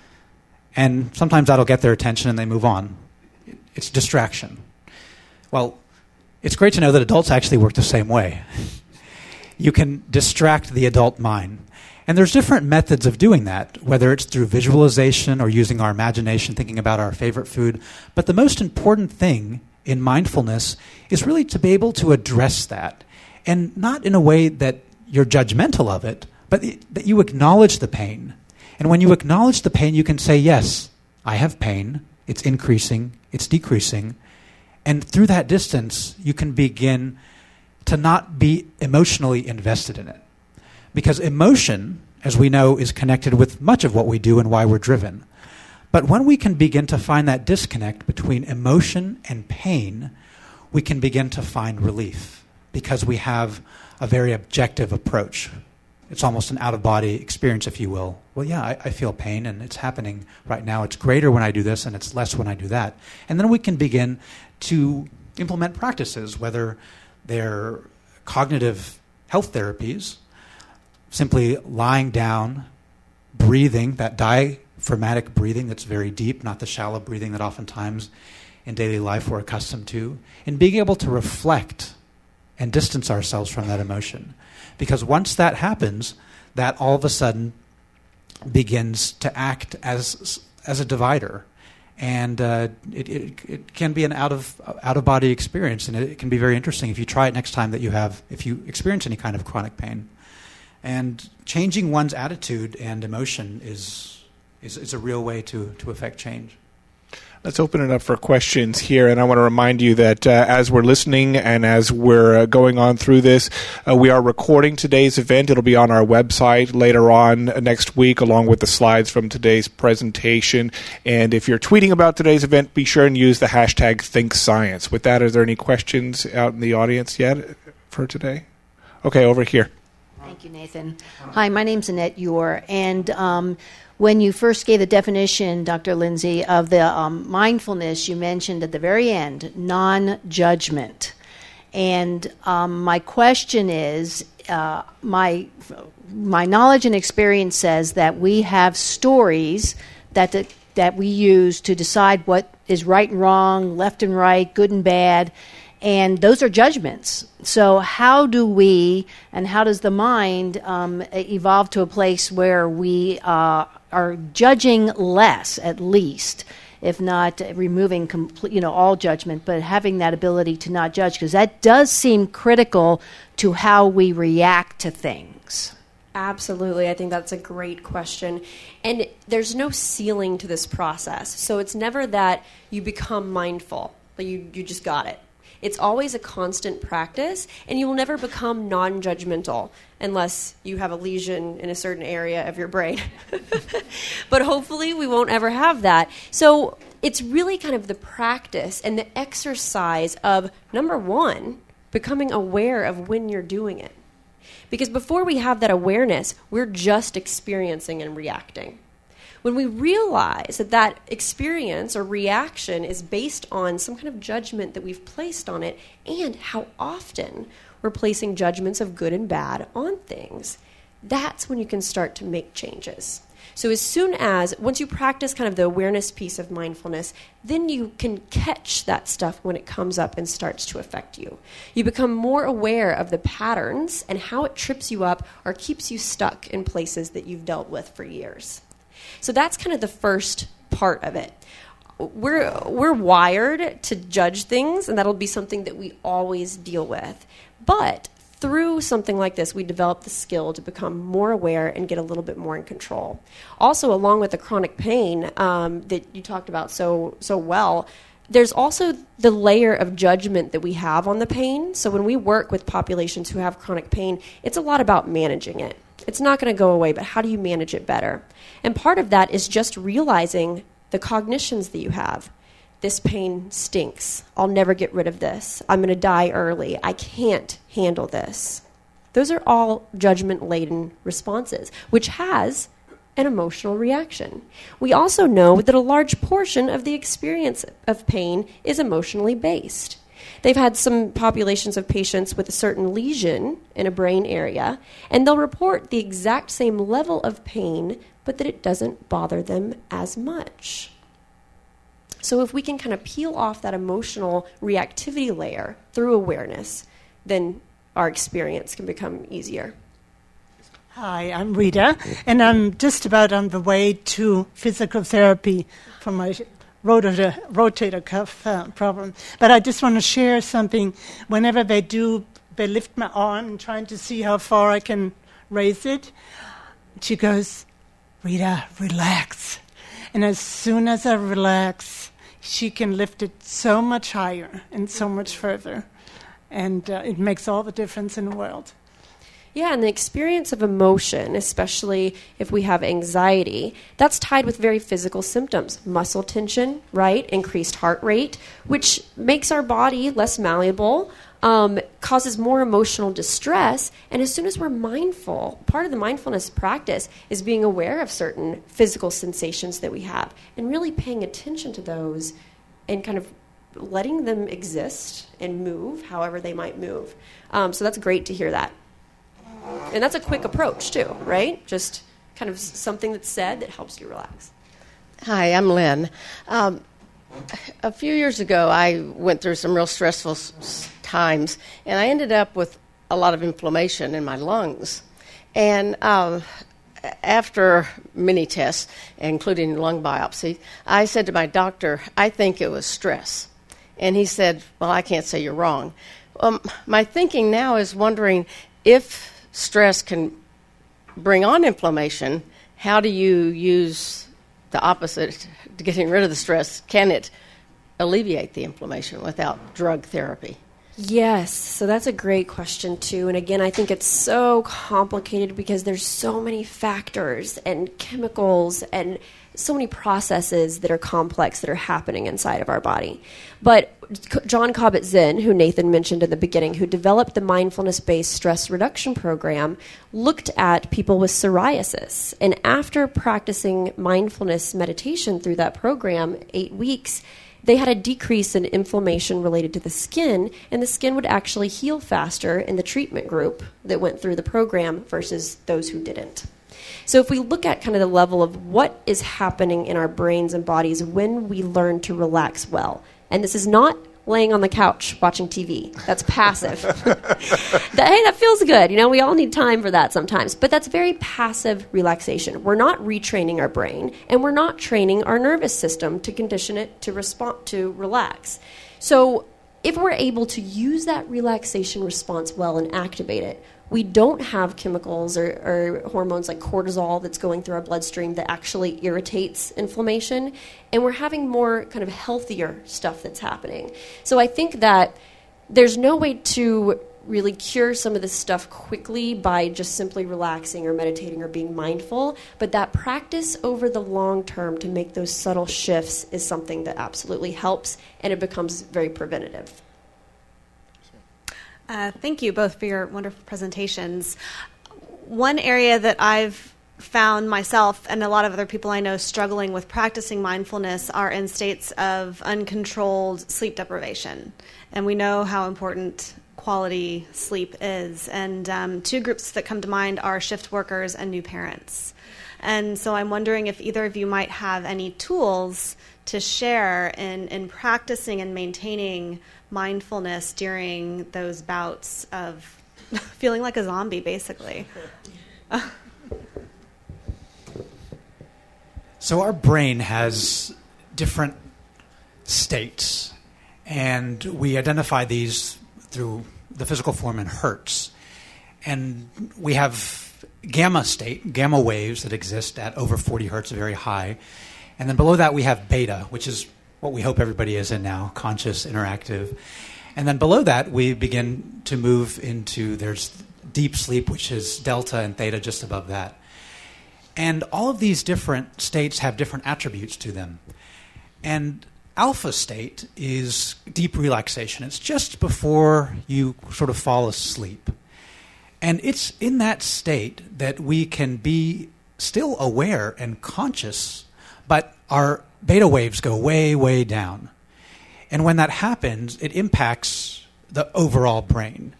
And sometimes that'll get their attention and they move on. It's distraction. Well, it's great to know that adults actually work the same way. You can distract the adult mind. And there's different methods of doing that, whether it's through visualization or using our imagination, thinking about our favorite food. But the most important thing in mindfulness is really to be able to address that. And not in a way that you're judgmental of it, but that you acknowledge the pain. And when you acknowledge the pain, you can say, yes, I have pain. It's increasing. It's decreasing. And through that distance, you can begin to not be emotionally invested in it. Because emotion, as we know, is connected with much of what we do and why we're driven. But when we can begin to find that disconnect between emotion and pain, we can begin to find relief because we have a very objective approach. It's almost an out-of-body experience, if you will. Well, yeah, I feel pain, and it's happening right now. It's greater when I do this, and it's less when I do that. And then we can begin to implement practices, whether they're cognitive health therapies, simply lying down, breathing, that diaphragmatic breathing that's very deep, not the shallow breathing that oftentimes in daily life we're accustomed to, and being able to reflect and distance ourselves from that emotion. Because once that happens, that all of a sudden begins to act as a divider. And it can be an out-of-body experience, and it can be very interesting if you try it next time if you experience any kind of chronic pain. And changing one's attitude and emotion is a real way to affect change. Let's open it up for questions here, and I want to remind you that as we're listening and as we're going on through this, we are recording today's event. It'll be on our website later on next week, along with the slides from today's presentation. And if you're tweeting about today's event, be sure and use the hashtag ThinkScience. With that, are there any questions out in the audience yet for today? Okay, over here. Thank you, Nathan. Hi, my name's Annette Ure, and when you first gave the definition, Dr. Lindsay, of the mindfulness, you mentioned at the very end, non-judgment. And my question is, my knowledge and experience says that we have stories that we use to decide what is right and wrong, left and right, good and bad, and those are judgments. So how do we, and how does the mind evolve to a place where we are judging less, at least, if not removing all judgment, but having that ability to not judge, because that does seem critical to how we react to things. Absolutely. I think that's a great question. And there's no ceiling to this process. So it's never that you become mindful, but you just got it. It's always a constant practice, and you will never become non-judgmental unless you have a lesion in a certain area of your brain. But hopefully we won't ever have that. So it's really kind of the practice and the exercise of, number one, becoming aware of when you're doing it. Because before we have that awareness, we're just experiencing and reacting. When we realize that experience or reaction is based on some kind of judgment that we've placed on it, and how often we're placing judgments of good and bad on things. That's when you can start to make changes. So once you practice kind of the awareness piece of mindfulness, then you can catch that stuff when it comes up and starts to affect you. You become more aware of the patterns and how it trips you up or keeps you stuck in places that you've dealt with for years. So that's kind of the first part of it. We're wired to judge things, and that'll be something that we always deal with. But through something like this, we develop the skill to become more aware and get a little bit more in control. Also, along with the chronic pain that you talked about so well, there's also the layer of judgment that we have on the pain. So when we work with populations who have chronic pain, it's a lot about managing it. It's not going to go away, but how do you manage it better? And part of that is just realizing the cognitions that you have. This pain stinks. I'll never get rid of this. I'm going to die early. I can't handle this. Those are all judgment-laden responses, which has an emotional reaction. We also know that a large portion of the experience of pain is emotionally based. They've had some populations of patients with a certain lesion in a brain area, and they'll report the exact same level of pain, but that it doesn't bother them as much. So if we can kind of peel off that emotional reactivity layer through awareness, then our experience can become easier. Hi, I'm Rita, and I'm just about on the way to physical therapy for my rotator cuff problem. But I just want to share something. Whenever they lift my arm and trying to see how far I can raise it, she goes, "Rita, relax." And as soon as I relax, she can lift it so much higher and so much further. And it makes all the difference in the world. Yeah, and the experience of emotion, especially if we have anxiety, that's tied with very physical symptoms. Muscle tension, right? Increased heart rate, which makes our body less malleable, causes more emotional distress. And as soon as we're mindful, part of the mindfulness practice is being aware of certain physical sensations that we have and really paying attention to those and kind of letting them exist and move however they might move. So that's great to hear that. And that's a quick approach, too, right? Just kind of something that's said that helps you relax. Hi, I'm Lynn. A few years ago, I went through some real stressful times, and I ended up with a lot of inflammation in my lungs. And after many tests, including lung biopsy, I said to my doctor, I think it was stress. And he said, well, I can't say you're wrong. My thinking now is wondering if stress can bring on inflammation, how do you use the opposite to getting rid of the stress? Can it alleviate the inflammation without drug therapy? Yes, so that's a great question, too. And again, I think it's so complicated because there's so many factors and chemicals and so many processes that are complex that are happening inside of our body. But Jon Kabat-Zinn, who Nathan mentioned in the beginning, who developed the mindfulness-based stress reduction program, looked at people with psoriasis. And after practicing mindfulness meditation through that program, 8 weeks, they had a decrease in inflammation related to the skin, and the skin would actually heal faster in the treatment group that went through the program versus those who didn't. So if we look at kind of the level of what is happening in our brains and bodies when we learn to relax well, and this is not laying on the couch watching TV. That's passive. That feels good. You know, we all need time for that sometimes. But that's very passive relaxation. We're not retraining our brain, and we're not training our nervous system to condition it to respond to relax. So if we're able to use that relaxation response well and activate it, we don't have chemicals or hormones like cortisol that's going through our bloodstream that actually irritates inflammation, and we're having more kind of healthier stuff that's happening. So I think that there's no way to really cure some of this stuff quickly by just simply relaxing or meditating or being mindful, but that practice over the long term to make those subtle shifts is something that absolutely helps, and it becomes very preventative. Thank you both for your wonderful presentations. One area that I've found myself and a lot of other people I know struggling with practicing mindfulness are in states of uncontrolled sleep deprivation. And we know how important quality sleep is. And two groups that come to mind are shift workers and new parents. And so I'm wondering if either of you might have any tools to share in practicing and maintaining mindfulness during those bouts of feeling like a zombie, basically. So our brain has different states, and we identify these through the physical form in hertz. And we have gamma waves that exist at over 40 hertz, very high. And then below that we have beta, which is what we hope everybody is in now, conscious, interactive. And then below that we begin to move into, there's deep sleep, which is delta, and theta just above that. And all of these different states have different attributes to them. And alpha state is deep relaxation. It's just before you sort of fall asleep. And it's in that state that we can be still aware and conscious, but our beta waves go way, way down. And when that happens, it impacts the overall brain.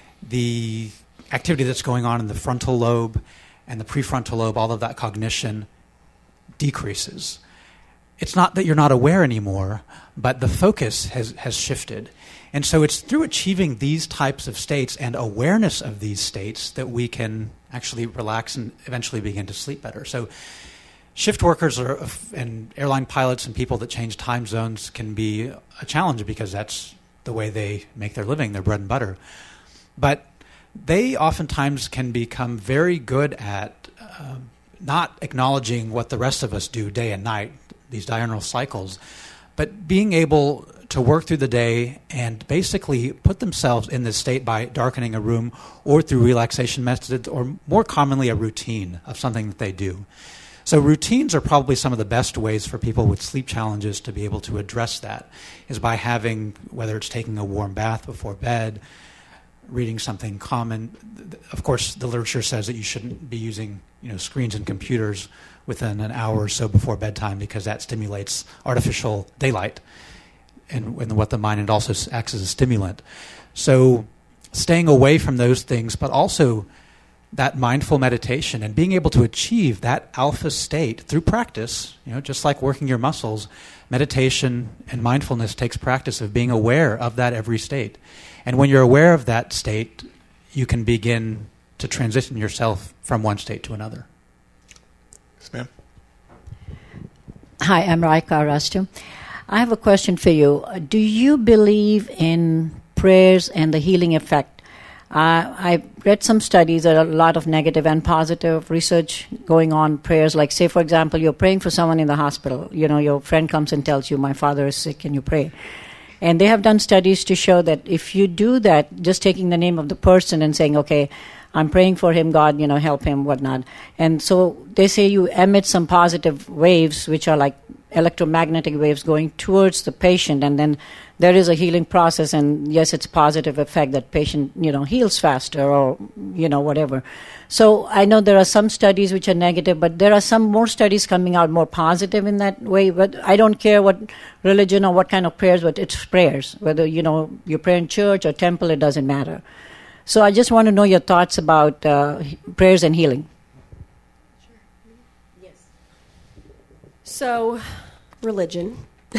The activity that's going on in the frontal lobe and the prefrontal lobe, all of that cognition decreases. It's not that you're not aware anymore, but the focus has shifted. And so it's through achieving these types of states and awareness of these states that we can actually relax and eventually begin to sleep better. So shift workers and airline pilots and people that change time zones can be a challenge because that's the way they make their living, their bread and butter. But they oftentimes can become very good at not acknowledging what the rest of us do day and night, these diurnal cycles, but being able to work through the day and basically put themselves in this state by darkening a room or through relaxation methods, or more commonly a routine of something that they do. So routines are probably some of the best ways for people with sleep challenges to be able to address that, is by having, whether it's taking a warm bath before bed, reading something common. Of course, the literature says that you shouldn't be using screens and computers within an hour or so before bedtime, because that stimulates artificial daylight and what the mind, and also acts as a stimulant. So staying away from those things, but also that mindful meditation and being able to achieve that alpha state through practice, just like working your muscles, meditation and mindfulness takes practice of being aware of that every state. And when you're aware of that state, you can begin to transition yourself from one state to another. Yes, ma'am. Hi, I'm Raika Arastu. I have a question for you. Do you believe in prayers and the healing effect? I read some studies. There are a lot of negative and positive research going on prayers. Like, say, for example, you're praying for someone in the hospital. Your friend comes and tells you, my father is sick, can you pray? And they have done studies to show that if you do that, just taking the name of the person and saying, okay, I'm praying for him, God, help him, whatnot. And so they say you emit some positive waves, which are like electromagnetic waves going towards the patient, and then there is a healing process, and yes, it's positive effect that patient, heals faster or, whatever. So I know there are some studies which are negative, but there are some more studies coming out more positive in that way. But I don't care what religion or what kind of prayers, but it's prayers. Whether, you pray in church or temple, it doesn't matter. So I just want to know your thoughts about prayers and healing. So, religion.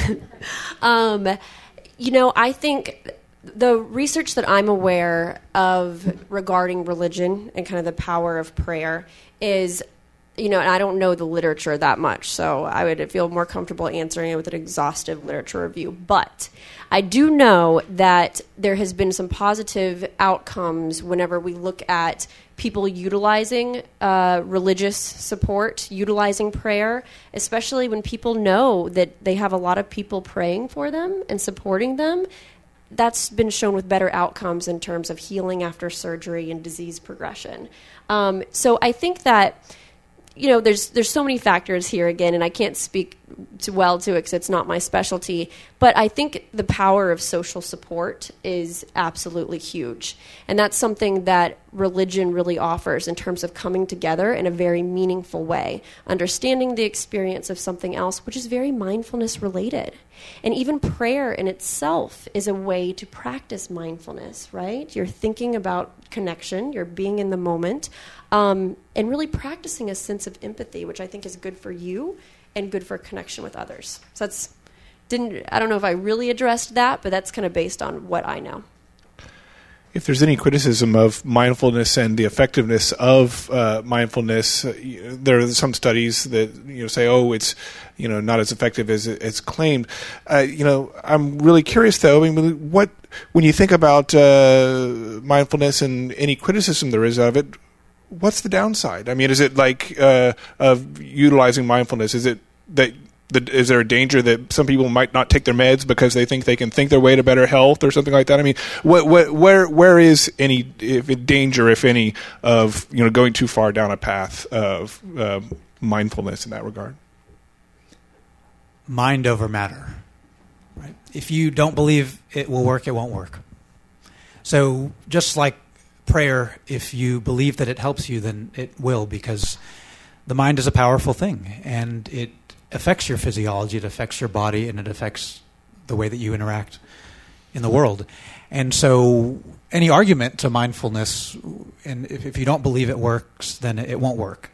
I think the research that I'm aware of regarding religion and kind of the power of prayer is, and I don't know the literature that much, so I would feel more comfortable answering it with an exhaustive literature review. But I do know that there has been some positive outcomes whenever we look at people utilizing religious support, utilizing prayer, especially when people know that they have a lot of people praying for them and supporting them. That's been shown with better outcomes in terms of healing after surgery and disease progression. So I think that, there's so many factors here again, and I can't speak to it because it's not my specialty. But I think the power of social support is absolutely huge. And that's something that religion really offers in terms of coming together in a very meaningful way, understanding the experience of something else, which is very mindfulness related. And even prayer in itself is a way to practice mindfulness, right? You're thinking about connection, you're being in the moment, and really practicing a sense of empathy, which I think is good for you and good for connection with others. So I don't know if I really addressed that, but that's kind of based on what I know. If there's any criticism of mindfulness and the effectiveness of mindfulness, there are some studies that say, "Oh, it's not as effective as it's claimed." I'm really curious though. I mean, when you think about mindfulness and any criticism there is of it, what's the downside? I mean, is it like of utilizing mindfulness? Is it that? Is there a danger that some people might not take their meds because they think they can think their way to better health or something like that? I mean, where is any danger, if any, of going too far down a path of mindfulness in that regard? Mind over matter. Right? If you don't believe it will work, it won't work. So just like prayer, if you believe that it helps you, then it will, because the mind is a powerful thing, and it affects your physiology, it affects your body, and it affects the way that you interact in the world. And so any argument to mindfulness, and if you don't believe it works, then it won't work.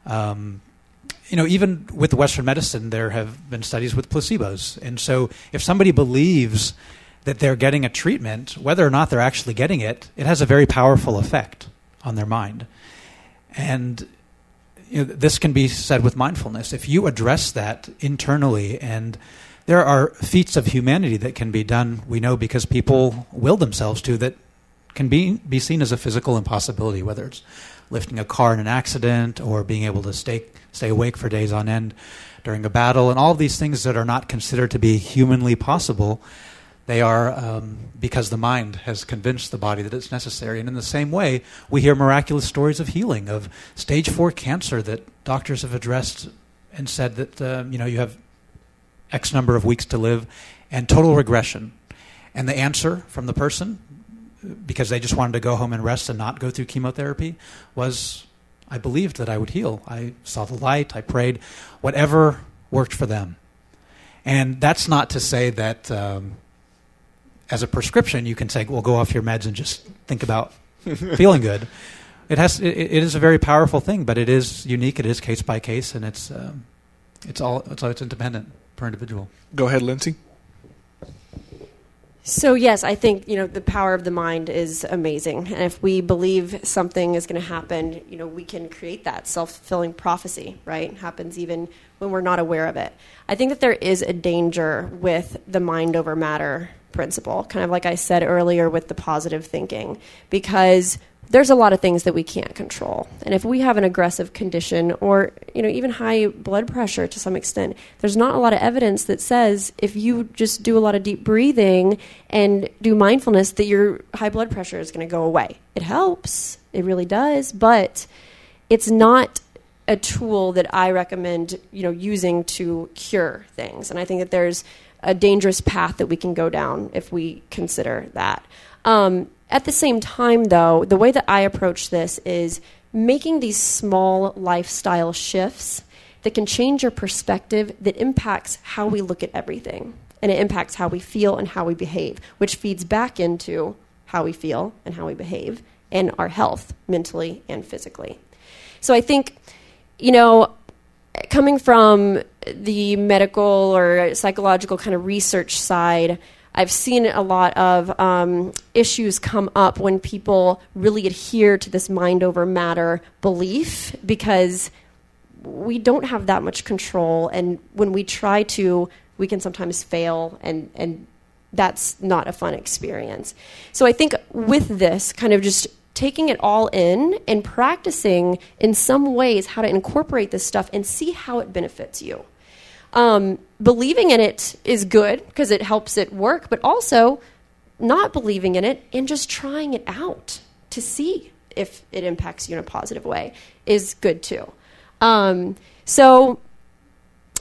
Even with Western medicine, there have been studies with placebos. And so if somebody believes that they're getting a treatment, whether or not they're actually getting it, it has a very powerful effect on their mind. And this can be said with mindfulness. If you address that internally, and there are feats of humanity that can be done, we know, because people will themselves to, that can be seen as a physical impossibility, whether it's lifting a car in an accident or being able to stay awake for days on end during a battle, and all of these things that are not considered to be humanly possible. They are because the mind has convinced the body that it's necessary. And in the same way, we hear miraculous stories of healing, of stage 4 cancer that doctors have addressed and said that you have X number of weeks to live, and total regression. And the answer from the person, because they just wanted to go home and rest and not go through chemotherapy, was, I believed that I would heal. I saw the light, I prayed, whatever worked for them. And that's not to say that as a prescription, you can say, well, go off your meds and just think about feeling good. It is a very powerful thing, but it is unique. It is case by case, and it's independent per individual. Go ahead, Lindsay. So yes, I think the power of the mind is amazing, and if we believe something is going to happen, we can create that self-fulfilling prophecy. Right, it happens even when we're not aware of it. I think that there is a danger with the mind over matter principle, kind of like I said earlier with the positive thinking, because there's a lot of things that we can't control. And if we have an aggressive condition, or even high blood pressure to some extent, there's not a lot of evidence that says if you just do a lot of deep breathing and do mindfulness that your high blood pressure is going to go away. It helps, it really does, but it's not a tool that I recommend using to cure things. And I think that there's a dangerous path that we can go down if we consider that. At the same time, though, the way that I approach this is making these small lifestyle shifts that can change your perspective, that impacts how we look at everything. And it impacts how we feel and how we behave, which feeds back into how we feel and how we behave and our health, mentally and physically. So I think, coming from the medical or psychological kind of research side, I've seen a lot of issues come up when people really adhere to this mind over matter belief, because we don't have that much control, and when we try to, we can sometimes fail, and that's not a fun experience. So I think with this, kind of just taking it all in and practicing in some ways how to incorporate this stuff and see how it benefits you. Believing in it is good because it helps it work, but also not believing in it and just trying it out to see if it impacts you in a positive way is good too. So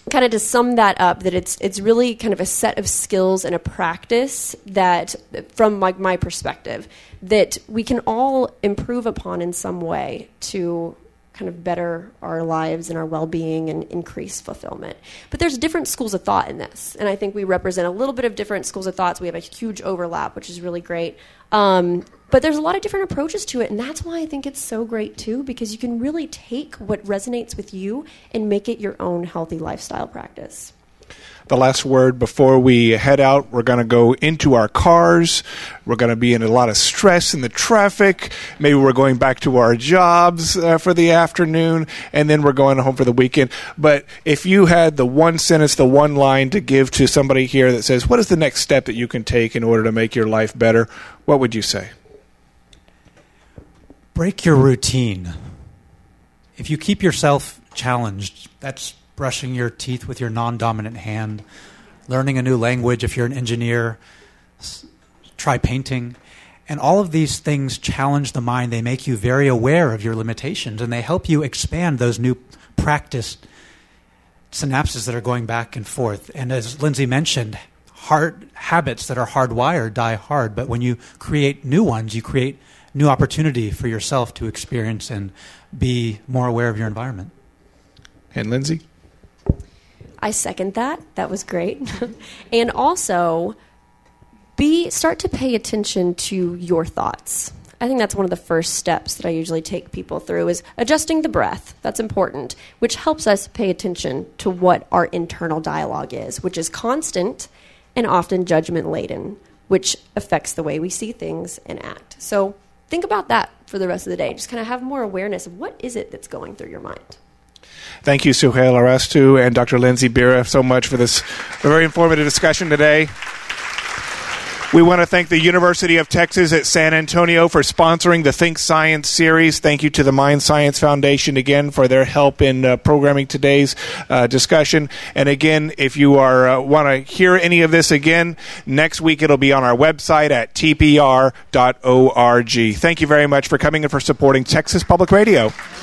kind of to sum that up, that it's really kind of a set of skills and a practice that, from my perspective, that we can all improve upon in some way to kind of better our lives and our well-being and increase fulfillment. But there's different schools of thought in this, and I think we represent a little bit of different schools of thoughts. We have a huge overlap, which is really great. But there's a lot of different approaches to it, and that's why I think it's so great, too, because you can really take what resonates with you and make it your own healthy lifestyle practice. The last word before we head out, we're going to go into our cars. We're going to be in a lot of stress in the traffic. Maybe we're going back to our jobs for the afternoon, and then we're going home for the weekend. But if you had the one sentence, the one line to give to somebody here that says, what is the next step that you can take in order to make your life better, what would you say? Break your routine. If you keep yourself challenged, that's brushing your teeth with your non-dominant hand, learning a new language if you're an engineer, try painting. And all of these things challenge the mind. They make you very aware of your limitations, and they help you expand those new practice synapses that are going back and forth. And as Lindsay mentioned, hard habits that are hardwired die hard, but when you create new ones, you create new opportunity for yourself to experience and be more aware of your environment. And Lindsay? I second that. That was great. And also, start to pay attention to your thoughts. I think that's one of the first steps that I usually take people through is adjusting the breath. That's important, which helps us pay attention to what our internal dialogue is, which is constant and often judgment-laden, which affects the way we see things and act. So think about that for the rest of the day. Just kind of have more awareness of what is it that's going through your mind. Thank you, Suhail Arastu and Dr. Lindsay Bira, so much for this very informative discussion today. We want to thank the University of Texas at San Antonio for sponsoring the Think Science series. Thank you to the Mind Science Foundation again for their help in programming today's discussion. And again, if you want to hear any of this again, next week it'll be on our website at tpr.org. Thank you very much for coming and for supporting Texas Public Radio.